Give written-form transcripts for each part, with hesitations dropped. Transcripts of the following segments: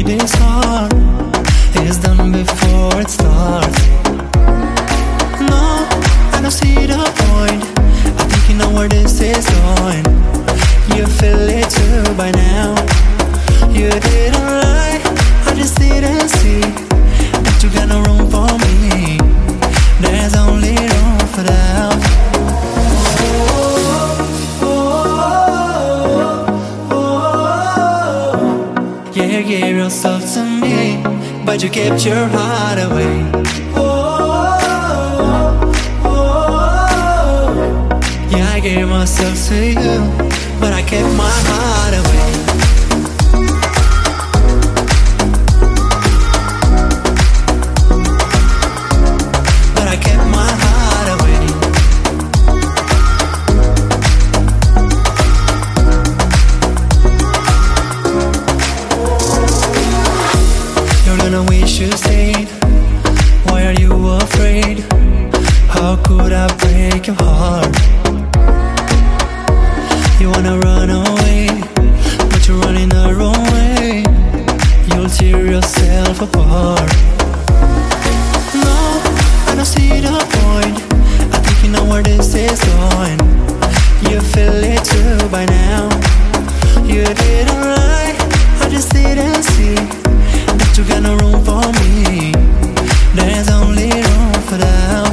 this heart is done before it starts. No, I don't see the point. I think you know where this is going. You feel it too by now. You didn't lie, I just didn't see that you got no room for me. There's only room for doubt. Yeah, you gave yourself to me, but you kept your heart away. Yeah, I gave myself to you, but I kept my heart away. But I kept my heart away. You're gonna wish you stayed. Why are you afraid? How could I break your heart? You wanna run away, but you're running the wrong way. You'll tear yourself apart. No, I don't see the point. I think you know where this is going. You feel it too by now. You didn't lie, I just didn't see that you got no room for me. There's only room for doubt.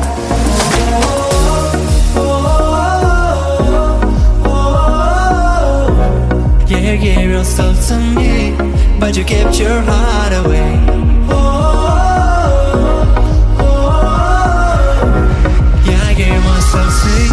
Yeah, you gave yourself to me, but you kept your heart away. Yeah, I gave myself to you.